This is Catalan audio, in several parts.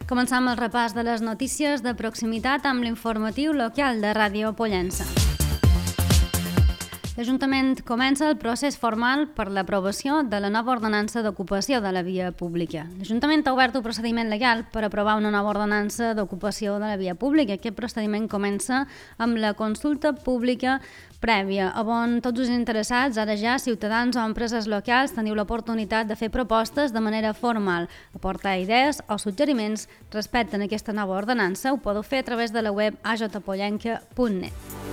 Començam el repàs de les notícies de proximitat amb l'informatiu local de Ràdio Pollença. L'Ajuntament comença el procés formal per l'aprovació de la nova ordenança d'ocupació de la via pública. L'Ajuntament ha obert un procediment legal per aprovar una nova ordenança d'ocupació de la via pública. Aquest procediment comença amb la consulta pública prèvia, on tots els interessats, ara ja ciutadans o empreses locals, teniu l'oportunitat de fer propostes de manera formal, aportar idees o suggeriments respecte a aquesta nova ordenança. Ho podeu fer a través de la web ajpollenca.net.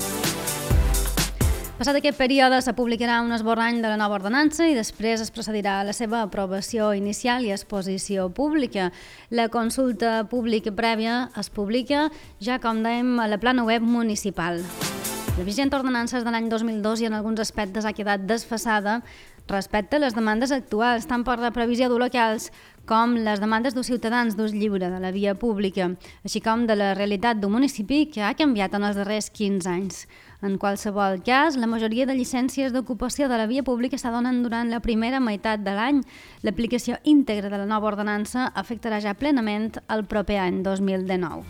Passat aquest període se publicarà un esborrany de la nova ordenança i després es procedirà a la seva aprovació inicial i exposició pública. La consulta pública prèvia es publica ja, com dèiem, a la plana web municipal. La vigent ordenança és de l'any 2002 i en alguns aspectes ha quedat desfasada respecte a les demandes actuals, tant per la previsió d'ús locals com les demandes dels ciutadans d'ús lliure de la via pública, així com de la realitat d'un municipi que ha canviat en els darrers 15 anys. En qualsevol cas, la majoria de llicències d'ocupació de la via pública s'adonen durant la primera meitat de l'any. L'aplicació íntegra de la nova ordenança afectarà ja plenament el proper any 2019.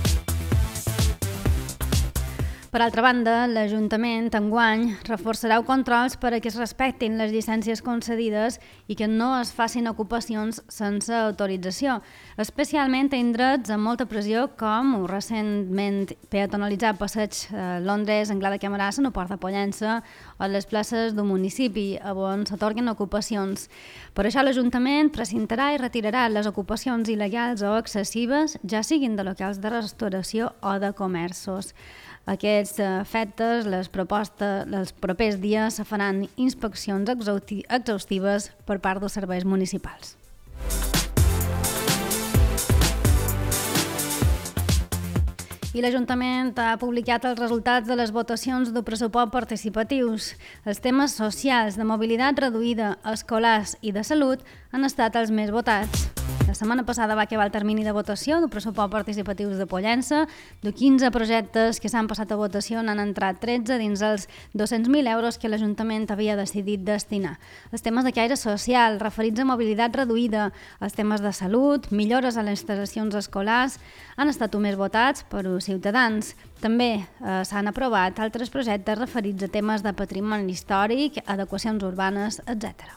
Per altra banda, l'Ajuntament enguany reforçarà els controls per a que es respectin les llicències concedides i que no es facin ocupacions sense autorització, especialment a indrets amb molta pressió com el recentment peatonalitzat passeig Londres, Anglada de Camarasa, no Port de Pollença o les places del municipi on s'atorguen ocupacions. Per això l'Ajuntament precintarà i retirarà les ocupacions il·legals o excessives, ja siguin de locals de restauració o de comerços. Aquests efectes, els propers dies se faran inspeccions exhaustives per part dels serveis municipals. I l'Ajuntament ha publicat els resultats de les votacions del pressupost participatius. Els temes socials, de mobilitat reduïda, escolars i de salut han estat els més votats. La setmana passada va acabar el termini de votació del pressupost participatius de Pollença. De 15 projectes que s'han passat a votació n'han entrat 13 dins els 200.000 euros que l'Ajuntament havia decidit destinar. Els temes de caire social, referits a mobilitat reduïda, els temes de salut, millores a les instal·lacions escolars, han estat els més votats per als ciutadans. També s'han aprovat altres projectes referits a temes de patrimoni històric, adequacions urbanes, etc.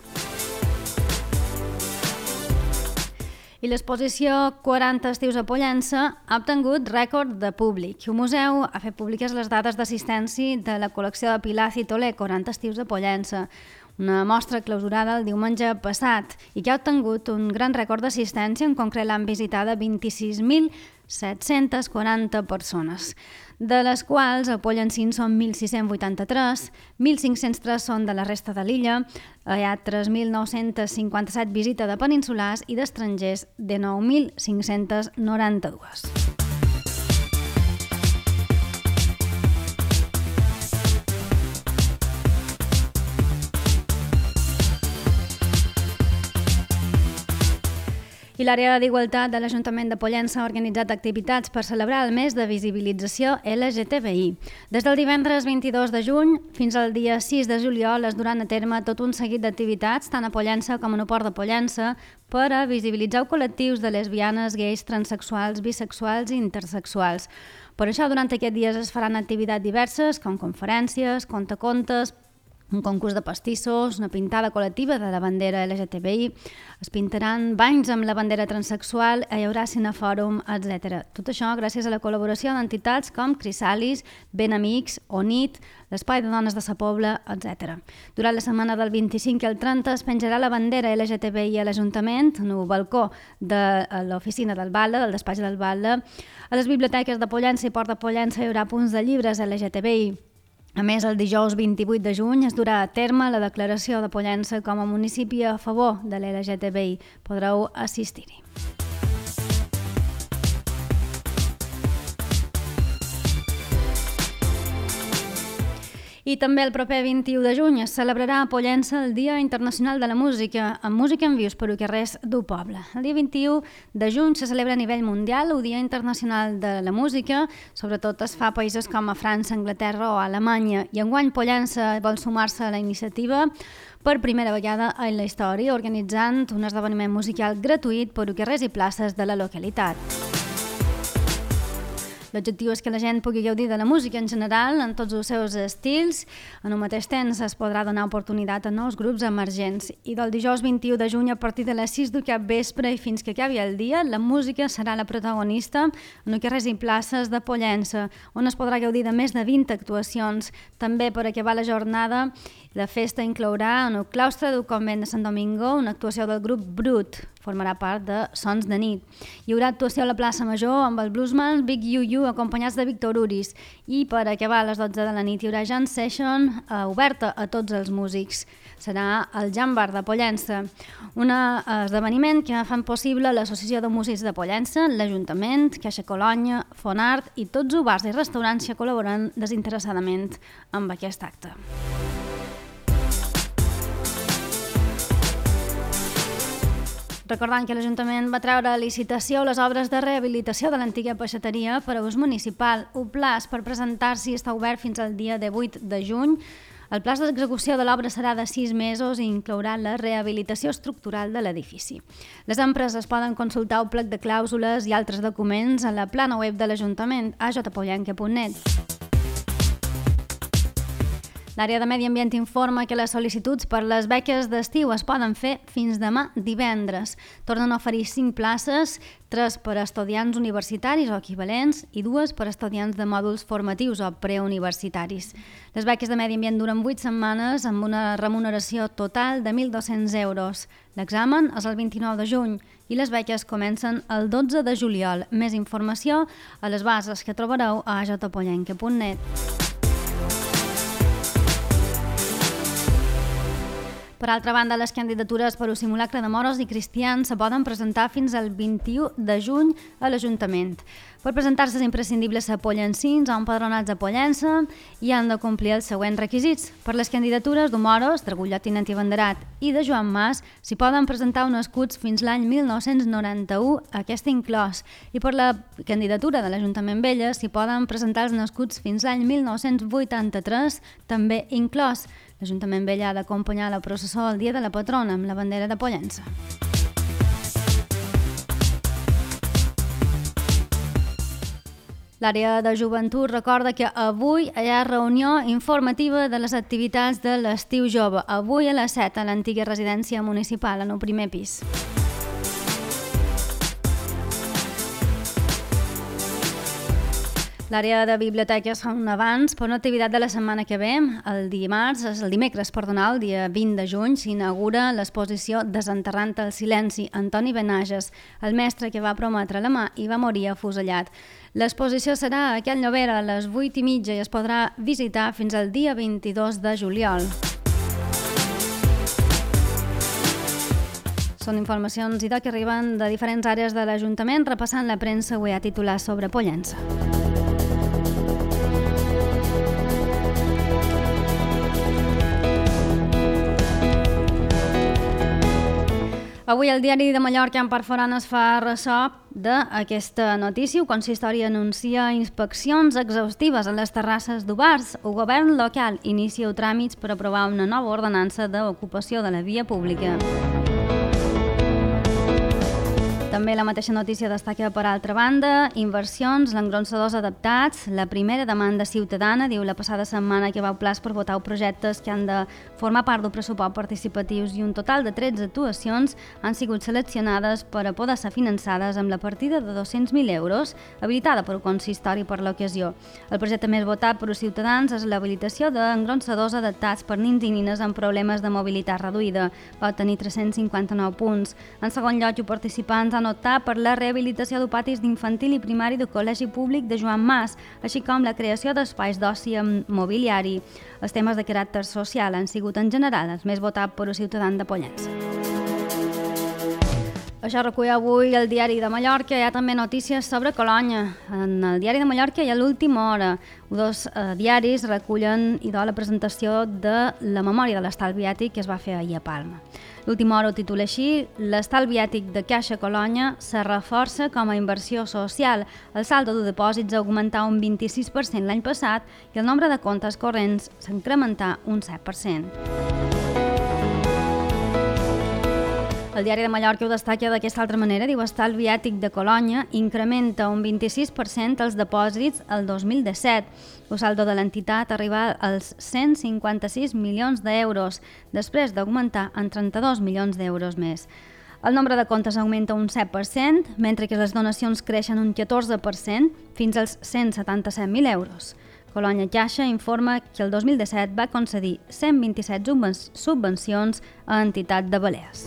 I l'exposició 40 estius a Pollença ha obtingut rècord de públic. El museu ha fet públiques les dades d'assistència de la col·lecció de Pilar Citolé, 40 estius a Pollença, una mostra clausurada el diumenge passat i que ha obtingut un gran rècord d'assistència. En concret l'han visitada 26.740 persones, de les quals a Pollencins són 1.683, 1.503 són de la resta de l'illa, hi ha 3.957 visites de peninsulars i d'estrangers de 9.592. I l'àrea d'igualtat de l'Ajuntament de Pollença ha organitzat activitats per celebrar el mes de visibilització LGTBI. Des del divendres 22 de juny fins al dia 6 de juliol es duran a terme tot un seguit d'activitats, tant a Pollença com a Port de Pollença, per a visibilitzar col·lectius de lesbianes, gais, transexuals, bisexuals i intersexuals. Per això, durant aquests dies es faran activitats diverses, com conferències, contacontes, un concurs de pastissos, una pintada col·lectiva de la bandera LGTBI, es pintaran banys amb la bandera transexual, hi haurà cinefòrum, etc. Tot això gràcies a la col·laboració d'entitats com Crisalis, Ben Amics, ONIT, l'Espai de Dones de Sa Pobla, etc. Durant la setmana del 25 al 30 es penjarà la bandera LGTBI a l'Ajuntament, en el balcó de l'oficina del Batlle, del despatx del Batlle. A les biblioteques de Pollença i Port de Pollença hi haurà punts de llibres LGTBI. A més, el dijous 28 de juny es durà a terme la declaració de Pollença com a municipi a favor de l'LGTBI. Podreu assistir-hi. I també el proper 21 de juny es celebrarà a Pollença el Dia Internacional de la Música, amb música en vius per carrers del poble. El dia 21 de juny se celebra a nivell mundial el Dia Internacional de la Música, sobretot es fa a països com a França, Anglaterra o Alemanya, i enguany Pollença vol sumar-se a la iniciativa per primera vegada en la història, organitzant un esdeveniment musical gratuït per carrers i places de la localitat. L'objectiu és que la gent pugui gaudir de la música en general, en tots els seus estils. En el mateix temps es podrà donar oportunitat a nous grups emergents. I del dijous 21 de juny, a partir de les 6 del capvespre i fins que acabi el dia, la música serà la protagonista en els carrers i places de Pollença, on es podrà gaudir de més de 20 actuacions. També per acabar la jornada, la festa inclourà en el claustre del convent de Sant Domingo una actuació del grup Brut, formarà part de Sons de Nit. Hi haurà actuació a la plaça Major amb el bluesman Big You acompanyats de Víctor Uris, i per acabar a les 12 de la nit hi haurà Jam Session oberta a tots els músics. Serà el Jam Bar de Pollença, un esdeveniment que fan possible l'Associació de Músics de Pollença, l'Ajuntament, Caixa Colònia, Fonart i tots els bars i restaurants que col·laboren desinteressadament amb aquest acte. Recordant que l'Ajuntament va treure a licitació les obres de rehabilitació de l'antiga peixateria per a ús municipal. El plaç per presentar-s'hi està obert fins al dia 18 de juny. El plaç d'execució de l'obra serà de 6 mesos i inclourà la rehabilitació estructural de l'edifici. Les empreses poden consultar el plec de clàusules i altres documents a la plana web de l'Ajuntament a jpollenca.net. L'àrea de Medi Ambient informa que les sol·licituds per les beques d'estiu es poden fer fins demà divendres. Tornen a oferir 5 places, 3 per a estudiants universitaris o equivalents i 2 per a estudiants de mòduls formatius o preuniversitaris. Les beques de Medi Ambient duren 8 setmanes amb una remuneració total de 1.200 euros. L'examen és el 29 de juny i les beques comencen el 12 de juliol. Més informació a les bases que trobareu a jpollenca.net. Per altra banda, les candidatures per al simulacre de moros i cristians se poden presentar fins al 21 de juny a l'Ajuntament. Per presentar-se és imprescindible ser pollencins o empadronats a Pollença i han de complir els següents requisits. Per les candidatures de moros, d'Argullot Tinent i Banderat i de Joan Mas s'hi poden presentar uns escuts fins l'any 1991, aquest inclòs. I per la candidatura de l'Ajuntament Vella s'hi poden presentar els escuts fins l'any 1983, també inclòs. L'Ajuntament Vella ha d'acompanyar la processó el dia de la patrona amb la bandera de Pollença. L'àrea de joventut recorda que avui hi ha reunió informativa de les activitats de l'estiu jove. Avui a les 7 a l'antiga residència municipal, en el primer pis. L'àrea de biblioteques fa un avanç per una activitat de la setmana que ve. El dimecres, el dia 20 de juny, s'inaugura l'exposició Desenterrant el silenci, Antoni Benages, el mestre que va prometre la mà i va morir afusellat. L'exposició serà a Cal Llobera a les 8:30 i es podrà visitar fins al dia 22 de juliol. Són informacions que arriben de diferents àrees de l'Ajuntament, repassant la premsa avui a titular sobre Pollença. Avui el diari de Mallorca en part forana es fa ressò d'aquesta notícia. El consistori anuncia inspeccions exhaustives a les terrasses de bars. El govern local inicia els tràmits per aprovar una nova ordenança d'ocupació de la via pública. També la mateixa notícia destaca, per altra banda, inversions, l'engronsadors adaptats. La primera demanda ciutadana, diu la passada setmana que va plaç per votar projectes que han de formar part del pressupost participatius i un total de 13 actuacions han sigut seleccionades per a poder ser finançades amb la partida de 200.000 euros habilitada per el consistori per l'ocasió. El projecte més votat per als ciutadans és l'habilitació d'engronsadors adaptats per nins i nines amb problemes de mobilitat reduïda. Va tenir 359 punts. En segon lloc, els participants han optat per la rehabilitació de patis d'infantil i primari del Col·legi Públic de Joan Mas, així com la creació d'espais d'oci amb mobiliari. Els temes de caràcter social han sigut en general els més votats per als ciutadans de Pollença. Això recull avui el Diari de Mallorca. Hi ha també notícies sobre Colònia. En el Diari de Mallorca hi ha l'última hora. Dos diaris recullen la presentació de la memòria de l'estalvi ètic que es va fer ahir a Palma. L'última hora ho titula així: l'estalvi ètic de Caixa Colònia se reforça com a inversió social. El saldo de dipòsits ha augmentat un 26% l'any passat i el nombre de comptes corrents s'ha incrementat un 7%. El Diari de Mallorca ho destaca d'aquesta altra manera. Diu: estalvi ètic de Colònia incrementa un 26% els dipòsits el 2017. El saldo de l'entitat arriba als 156 milions d'euros, després d'augmentar en 32 milions d'euros més. El nombre de comptes augmenta un 7%, mentre que les donacions creixen un 14%, fins als 177.000 euros. Colònia Caixa informa que el 2017 va concedir 127 subvencions a entitats de Balears.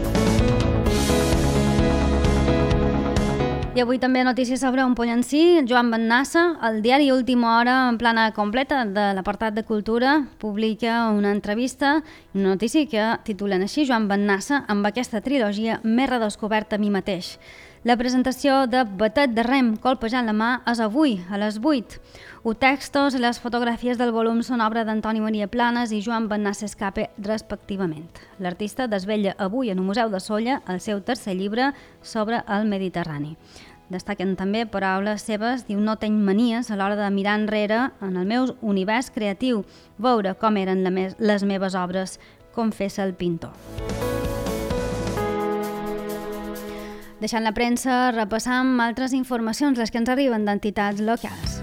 I avui també notícies sobre un pollencí. Joan Bennassa, el diari Última Hora, en plana completa de l'apartat de Cultura, publica una entrevista i una notícia que titulen així: Joan Bennassa, amb aquesta trilogia m'he redescobert a mi mateix. La presentació de Batet de Rem, colpejant la mà, és avui, a les 8. Els textos i les fotografies del volum són obra d'Antoni Maria Planes i Joan Bennassa Escape, respectivament. L'artista desvetlla avui en el Museu de Sóller el seu tercer llibre sobre el Mediterrani. Destaquen també paraules seves. Diu: no tenc manies a l'hora de mirar enrere en el meu univers creatiu, veure com eren les meves obres, confessa el pintor. Deixant la premsa, repassam altres informacions, les que ens arriben d'entitats locals.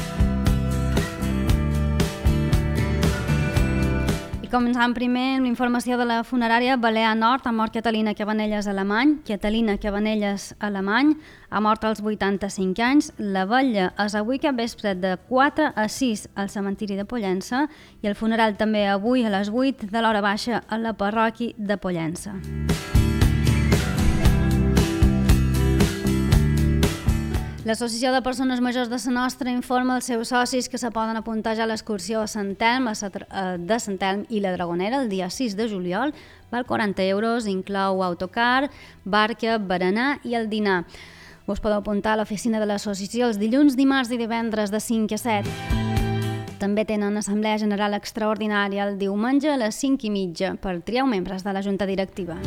I començam primer amb informació de la funerària Balear Nord. Ha mort Catalina Cabanelles Alemany. Catalina Cabanelles Alemany ha mort als 85 anys. La vetlla és avui cap vespre de 4 a 6 al cementiri de Pollença i el funeral també avui a les 8 de l'hora baixa a la parròquia de Pollença. L'Associació de Persones Majors de la Nostra informa als seus socis que se poden apuntar ja a l'excursió a Sant Elm, de Sant Elm i la Dragonera el dia 6 de juliol. Val 40 euros, inclou autocar, barca, berenar i el dinar. Us podeu apuntar a l'oficina de l'associació els dilluns, dimarts i divendres de 5 a 7. També tenen assemblea general extraordinària el diumenge a les 5:30 per triar membres de la junta directiva.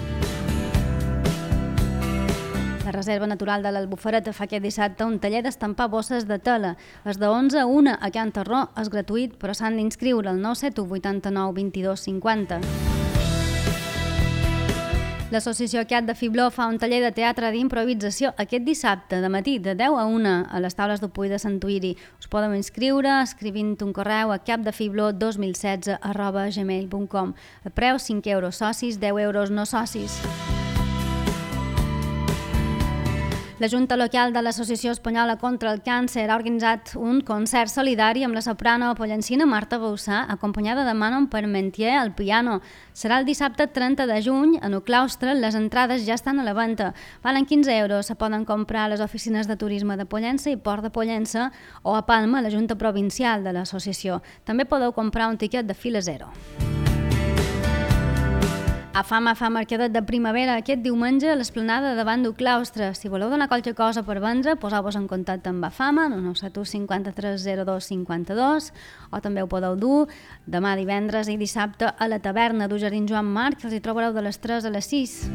La Reserva Natural de l'Albufereta fa aquest dissabte un taller d'estampar bosses de tela. És de 11 a 1 a Can Tarró, és gratuït, però s'han d'inscriure al 971 89 22 50. L'Associació Cat de Fibló fa un taller de teatre d'improvisació aquest dissabte de matí de 10 a 1 a les taules del Puig de Sant Tuïri. Us podeu inscriure escrivint un correu a capdefibló2016@gmail.com. El preu 5 euros socis, 10 euros no socis. La Junta Local de l'Associació Espanyola contra el Càncer ha organitzat un concert solidari amb la soprano pollencina Marta Boussà, acompanyada de Manon Parmentier al piano. Serà el dissabte 30 de juny en el claustre. Les entrades ja estan a la venda. Valen 15 euros. Se poden comprar a les oficines de turisme de Pollença i Port de Pollença o a Palma, a la Junta Provincial de l'associació. També podeu comprar un tiquet de fila zero. Afama fa mercadet de primavera aquest diumenge a l'esplanada davant del claustre. Si voleu donar qualque cosa per vendre, poseu-vos en contacte amb Afama, al 971 53 02 52, o també ho podeu dur demà divendres i dissabte a la taverna del Jardí Joan Marc, que els hi trobareu de les 3 a les 6.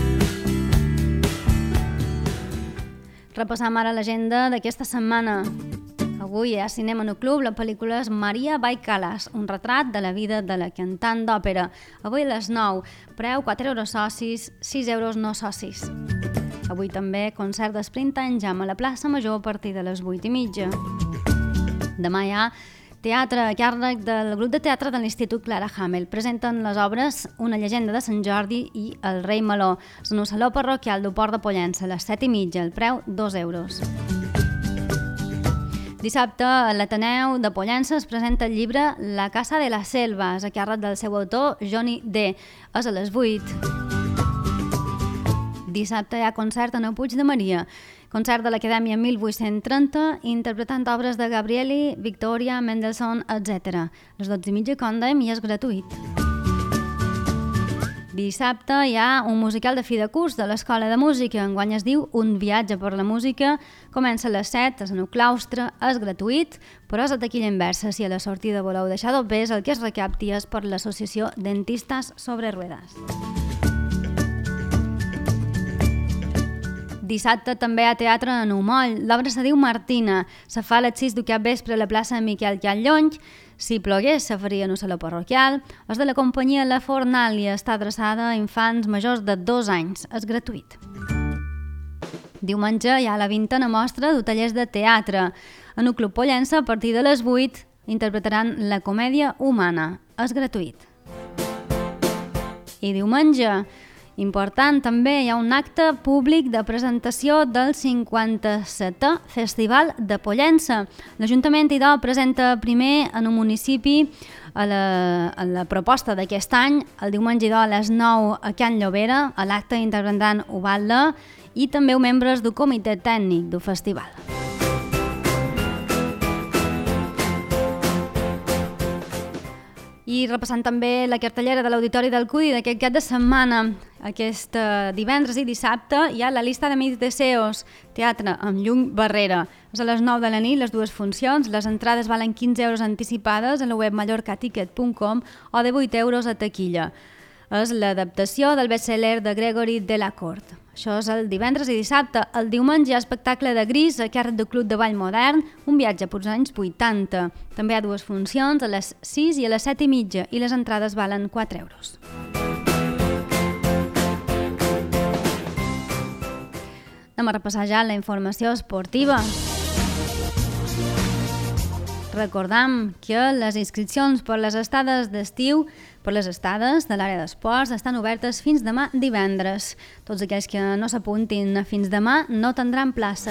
Repassam ara l'agenda d'aquesta setmana. Avui hi ha cinema en el club, la pel·lícula és Maria Baicalas, un retrat de la vida de la cantant d'òpera. Avui a les 9, preu 4 euros socis, 6 euros no socis. Avui també concert d'Sprint Time Jam a la plaça Major a partir de les 8:30. Demà hi ha teatre a càrrec del grup de teatre de l'Institut Clara Hamel. Presenten les obres Una llegenda de Sant Jordi i El rei Meló. És en el Saló Parroquial del Port de Pollença a les 7:30, el preu 2 euros. Dissabte a l'Ateneu de Pollença es presenta el llibre La casa de la selva, és a càrrec del seu autor Johnny D. És a les 8. Dissabte hi ha concert en el Puig de Maria, concert de l'Acadèmia 1830, interpretant obres de Gabrieli, Victoria, Mendelssohn, etc. A les 12:30 Condem i és gratuït. Dissabte hi ha un musical de fi de curs de l'Escola de Música. Enguany es diu Un viatge per la música. Comença a les 7, és en el claustre, és gratuït, però és a taquilla inversa. Si a la sortida voleu deixar dobbers, el que es recapti és per l'Associació Dentistes sobre Ruedes. Dissabte també hi ha teatre en Umoll. L'obra se diu Martina. Se fa a les 6 d'aquest vespre a la plaça Miquel Callony. Si plogués, se faria en una sala parroquial. És de la companyia La Fornàlia. Està adreçada a infants majors de 2 anys. És gratuït. Diumenge hi ha la 20a mostra d'hotellers de teatre. En el Club Pollença, a partir de les 8, interpretaran la comèdia humana. És gratuït. I diumenge, important també, hi ha un acte públic de presentació del 57è Festival de Pollença. L'Ajuntament idò presenta primer en un municipi a la proposta d'aquest any. El diumenge idò a les 9 a Can Llobera. A l'acte intervendran Ubalda i també membres del comitè tècnic del festival. I repassant també la cartellera de l'Auditori del Cudi d'aquest cap de setmana, aquest divendres i dissabte, hi ha la llista de Mis Deseos, teatre amb llum barrera. És a les 9 de la nit, les dues funcions. Les entrades valen 15 euros anticipades a la web mallorcaticket.com o de 8 euros a taquilla. És l'adaptació del best-seller de Gregory Delacourt. Això és el divendres i dissabte. El diumenge hi ha espectacle de Gris a càrrec del Club de Ball Modern, un viatge pels anys 80. També hi ha dues funcions, a les 6 i a les 7:30, i les entrades valen 4 euros. Anem a repassar ja la informació esportiva. Recordam que les inscripcions per les estades d'estiu, per les estades de l'àrea d'esports, estan obertes fins demà divendres. Tots aquells que no s'apuntin fins demà no tindran plaça.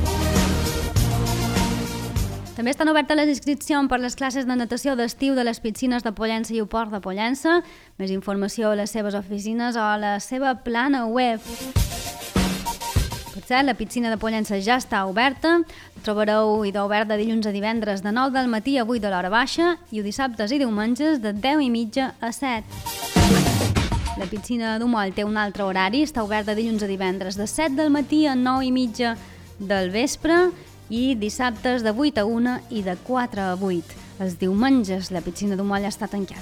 També estan obertes les inscripcions per les classes de natació d'estiu de les piscines de Pollença i el Port de Pollença. Més informació a les seves oficines o a la seva plana web. Per cert, la piscina de Pollença ja està oberta. Trobareu idò oberta de dilluns a divendres de 9 del matí a 8 de l'hora baixa i dissabtes i diumenges de 10:30 a 7. La piscina d'Umoll té un altre horari, està oberta dilluns a divendres de 7 del matí a 9:30 del vespre i dissabtes de 8 a 1 i de 4 a 8. Els diumenges la piscina d'Umoll està tancada.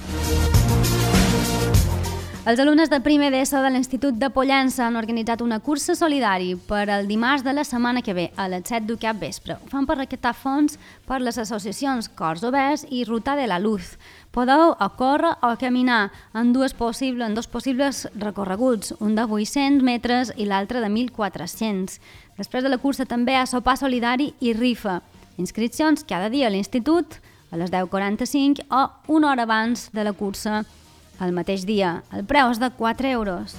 Els alumnes de primer d'ESO de l'Institut de Pollença han organitzat una cursa solidari per al dimarts de la setmana que ve, a les 7 d'aquest vespre. Ho fan per recaptar fons per les associacions Cors Oberts i Ruta de la Luz. Podeu o córrer o caminar en dos possibles recorreguts, un de 800 metres i l'altre de 1.400. Després de la cursa també hi ha sopar solidari i rifa. Inscripcions cada dia a l'Institut a les 10:45 o una hora abans de la cursa el mateix dia. El preu és de 4 euros.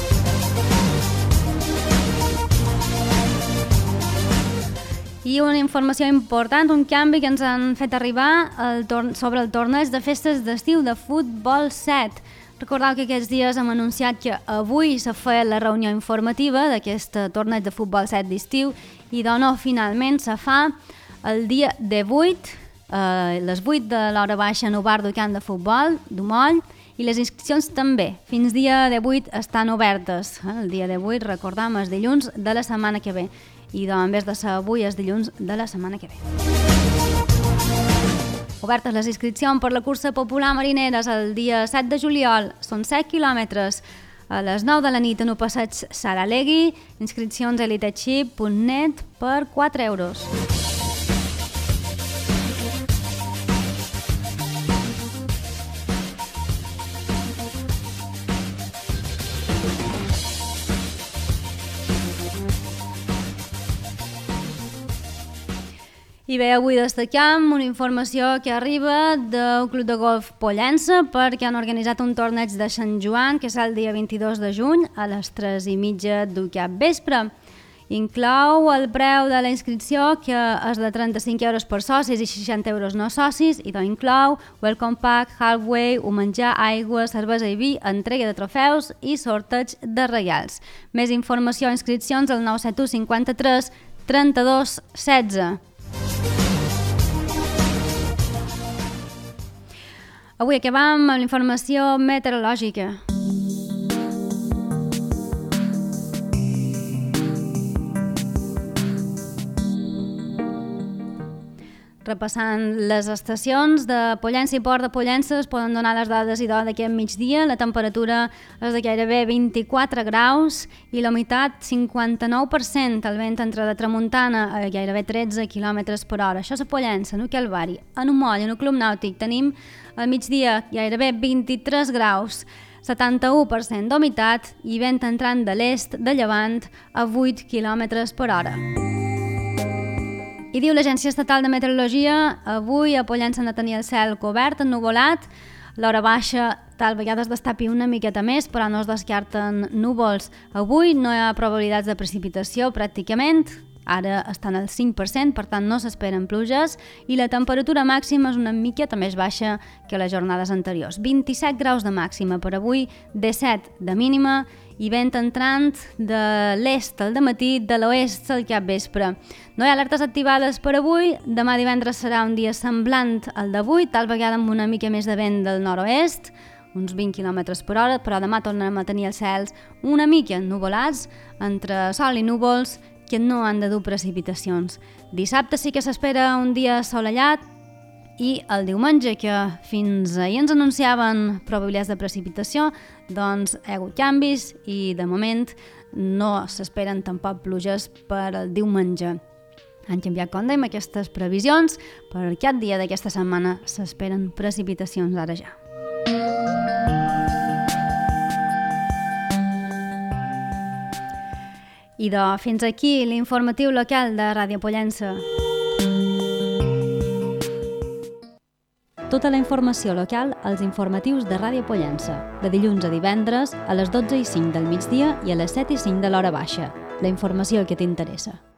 I una informació important, un canvi que ens han fet arribar sobre el torneig de festes d'estiu de Futbol 7. Recordeu que aquests dies hem anunciat que avui s'ha fet la reunió informativa d'aquest torneig de Futbol 7 d'estiu i doncs finalment se fa el dia 18, les 8 de l'hora baixa en el bar del camp de futbol d'Umoll. I les inscripcions també, fins dia 18 estan obertes. El dia 18, recordam, és dilluns de la setmana que ve. I doncs, en vez de ser avui, és dilluns de la setmana que ve. Obertes les inscripcions per la cursa popular marineres el dia 7 de juliol. Són 7 quilòmetres. A les 9 de la nit en el passeig Saralegui. Inscripcions a elitechip.net per 4 euros. I bé, avui destacam una informació que arriba del Club de Golf Pollença perquè han organitzat un torneig de Sant Joan que és el dia 22 de juny a les 3:30 d'aquest vespre. Inclou el preu de la inscripció que és de 35 euros per socis i 60 euros no socis i doncs inclou welcome pack, halfway, un menjar, aigua, cervesa i vi, entrega de trofeus i sorteig de regals. Més informació i inscripcions al 971 53 32 16. Avui acabam amb la informació meteorològica. Repassant les estacions de Pollença i Port de Pollença es poden donar les dades i d'hora d'aquest migdia. La temperatura és de gairebé 24 graus i la humitat 59%. El vent entra de tramuntana a gairebé 13 km per hora. Això és a Pollença, no Calvari. En un moll, en un club nàutic, tenim al migdia gairebé 23 graus, 71% d'humitat i vent entrant de l'est de llevant a 8 km per hora. I diu l'Agència Estatal de Meteorologia, avui a Pollença han de tenir el cel cobert, ennuvolat, l'hora baixa tal vegada es destapi una miqueta més, però no es descarten núvols. Avui no hi ha probabilitats de precipitació pràcticament, ara estan al 5%, per tant no s'esperen pluges, i la temperatura màxima és una miqueta més baixa que les jornades anteriors. 27 graus de màxima per avui, 17 de mínima, i vent entrant de l'est al dematí, de l'oest al capvespre. No hi ha alertes activades per avui, demà divendres serà un dia semblant al d'avui, tal vegada amb una mica més de vent del nord-oest, uns 20 km per hora, però demà tornarem a tenir els cels una mica ennuvolats, entre sol i núvols, que no han de dur precipitacions. Dissabte sí que s'espera un dia assolellat i el diumenge, que fins ahir ens anunciaven probabilitats de precipitació, doncs hi ha hagut canvis i de moment no s'esperen tampoc pluges per al diumenge. Han canviat, com dèiem, aquestes previsions. Per aquest dia d'aquesta setmana s'esperen precipitacions ara ja. I fins aquí l'informatiu local de Ràdio Pollença. Tota la informació local als informatius de Ràdio Pollença, de dilluns a divendres a les 12:05 del migdia i a les 7:05 de l'hora baixa. La informació que t'interessa.